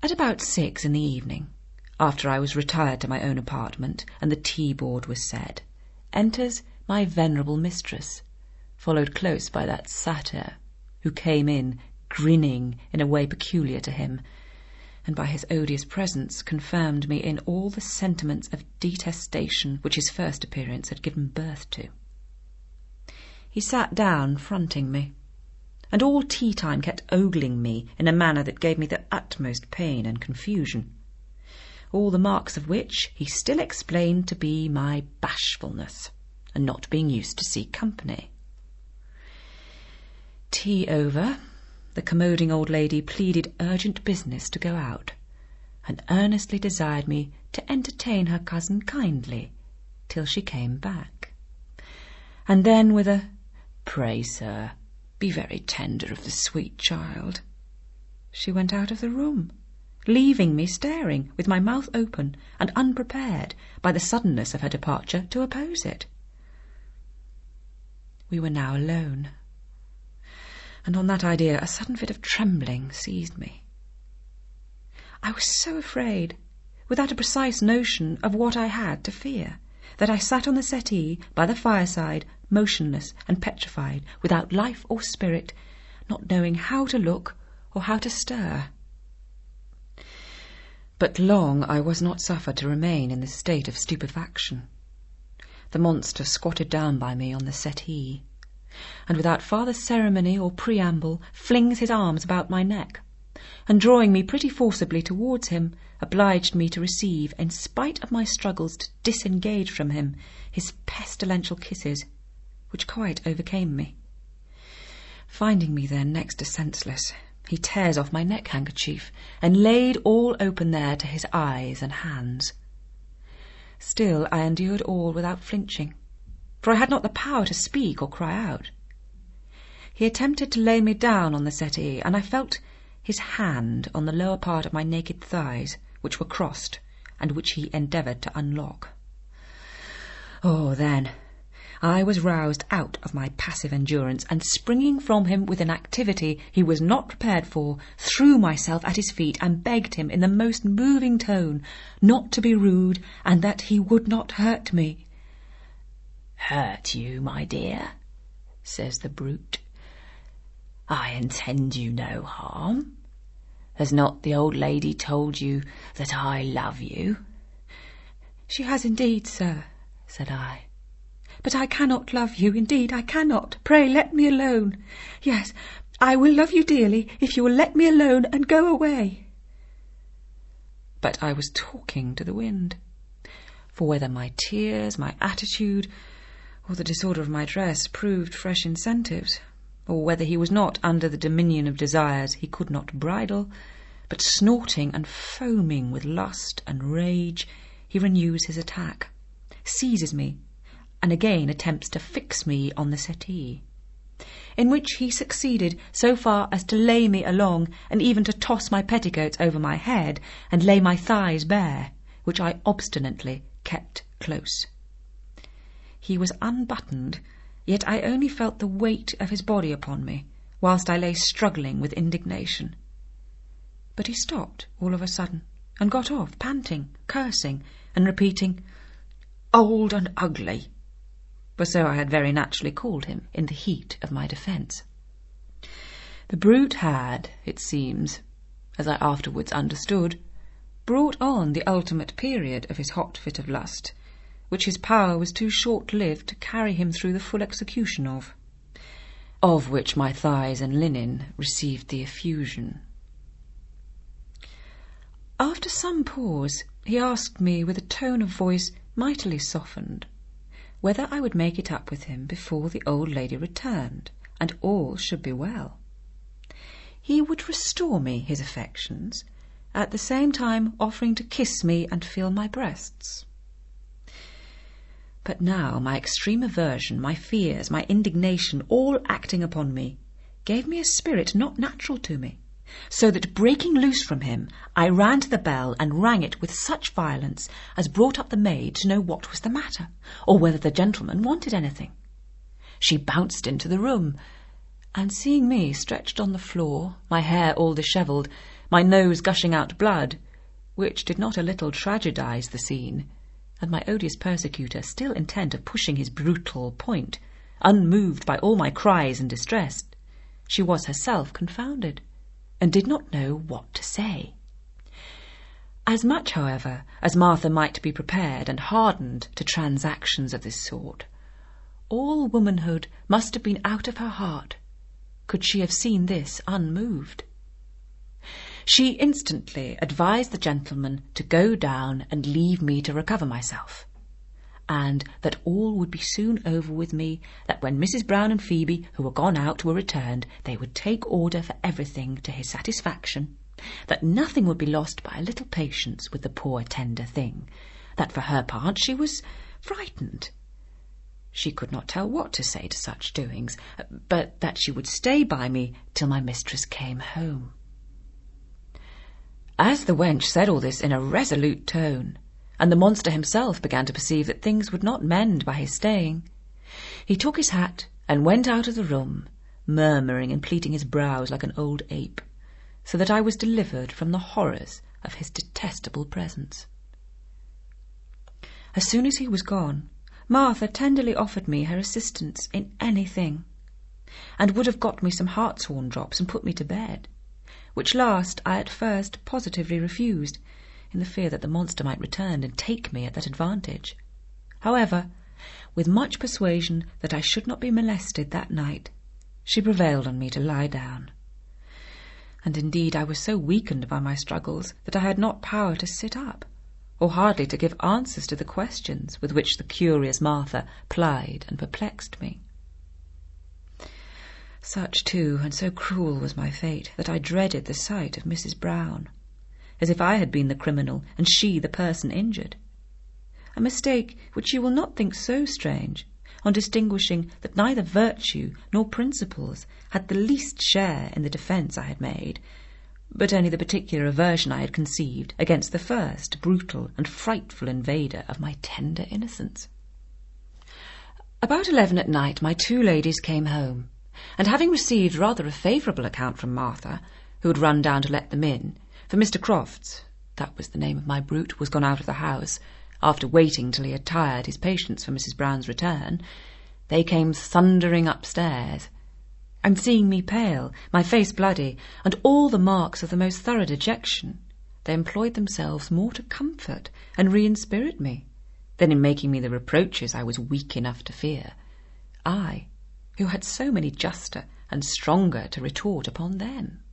At about 6 in the evening, after I was retired to my own apartment and the tea-board was set, enters my venerable mistress, followed close by that satyr, who came in, grinning in a way peculiar to him, and by his odious presence confirmed me in all the sentiments of detestation which his first appearance had given birth to. He sat down fronting me, and all tea-time kept ogling me in a manner that gave me the utmost pain and confusion, all the marks of which he still explained to be my bashfulness, and not being used to see company. Tea over, the commoding old lady pleaded urgent business to go out, and earnestly desired me to entertain her cousin kindly till she came back. And then with a "Pray, sir, be very tender of the sweet child," she went out of the room, leaving me staring with my mouth open and unprepared by the suddenness of her departure to oppose it. We were now alone, and on that idea a sudden fit of trembling seized me. I was so afraid, without a precise notion of what I had to fear, that I sat on the settee by the fireside, motionless and petrified, without life or spirit, not knowing how to look or how to stir. But long I was not suffered to remain in this state of stupefaction. The monster squatted down by me on the settee, and without farther ceremony or preamble flings his arms about my neck, and drawing me pretty forcibly towards him, obliged me to receive, in spite of my struggles to disengage from him, his pestilential kisses, which quite overcame me. Finding me then next to senseless, he tears off my neck-handkerchief, and laid all open there to his eyes and hands. Still I endured all without flinching, for I had not the power to speak or cry out. He attempted to lay me down on the settee, and I felt his hand on the lower part of my naked thighs, which were crossed, and which he endeavoured to unlock. Oh, then I was roused out of my passive endurance, and springing from him with an activity he was not prepared for, threw myself at his feet and begged him in the most moving tone not to be rude, and that he would not hurt me. "Hurt you, my dear?" says the brute. "I intend you no harm. Has not the old lady told you that I love you?" "She has indeed, sir," said I. "But I cannot love you, indeed I cannot. Pray let me alone. Yes, I will love you dearly if you will let me alone and go away." But I was talking to the wind, for whether my tears, my attitude, or the disorder of my dress proved fresh incentives, or whether he was not under the dominion of desires he could not bridle, but snorting and foaming with lust and rage, he renews his attack, seizes me, and again attempts to fix me on the settee, in which he succeeded so far as to lay me along, and even to toss my petticoats over my head and lay my thighs bare, which I obstinately kept close. He was unbuttoned, yet I only felt the weight of his body upon me, whilst I lay struggling with indignation. But he stopped all of a sudden, and got off, panting, cursing, and repeating, "Old and ugly," for so I had very naturally called him in the heat of my defence. The brute had, it seems, as I afterwards understood, brought on the ultimate period of his hot fit of lust, which his power was too short-lived to carry him through the full execution of which my thighs and linen received the effusion. After some pause, he asked me with a tone of voice mightily softened, whether I would make it up with him before the old lady returned, and all should be well. He would restore me his affections, at the same time offering to kiss me and feel my breasts. But now my extreme aversion, my fears, my indignation, all acting upon me, gave me a spirit not natural to me, so that breaking loose from him, I ran to the bell and rang it with such violence as brought up the maid to know what was the matter, or whether the gentleman wanted anything. She bounced into the room, and seeing me stretched on the floor, my hair all dishevelled, my nose gushing out blood, which did not a little tragedize the scene, and my odious persecutor still intent of pushing his brutal point, unmoved by all my cries and distress. She was herself confounded, and did not know what to say. As much, however, as Martha might be prepared and hardened to transactions of this sort, all womanhood must have been out of her heart, could she have seen this unmoved. She instantly advised the gentleman to go down and leave me to recover myself, and that all would be soon over with me, that when Mrs. Brown and Phoebe, who were gone out, were returned, they would take order for everything to his satisfaction, that nothing would be lost by a little patience with the poor tender thing, that for her part she was frightened. She could not tell what to say to such doings, but that she would stay by me till my mistress came home. As the wench said all this in a resolute tone, and the monster himself began to perceive that things would not mend by his staying, he took his hat and went out of the room, murmuring and pleating his brows like an old ape, so that I was delivered from the horrors of his detestable presence. As soon as he was gone, Martha tenderly offered me her assistance in anything, and would have got me some hartshorn drops and put me to bed, which last I at first positively refused, in the fear that the monster might return and take me at that advantage. However, with much persuasion that I should not be molested that night, she prevailed on me to lie down. And indeed I was so weakened by my struggles that I had not power to sit up, or hardly to give answers to the questions with which the curious Martha plied and perplexed me. Such, too, and so cruel was my fate, that I dreaded the sight of Mrs. Brown, as if I had been the criminal and she the person injured. A mistake which you will not think so strange, on distinguishing that neither virtue nor principles had the least share in the defence I had made, but only the particular aversion I had conceived against the first brutal and frightful invader of my tender innocence. About 11 at night my two ladies came home, and having received rather a favourable account from Martha, who had run down to let them in, for Mr. Crofts, that was the name of my brute, was gone out of the house, after waiting till he had tired his patience for Mrs. Brown's return, they came thundering upstairs, and seeing me pale, my face bloody, and all the marks of the most thorough dejection, they employed themselves more to comfort and re-inspirit me, than in making me the reproaches I was weak enough to fear, I, who had so many juster and stronger to retort upon them.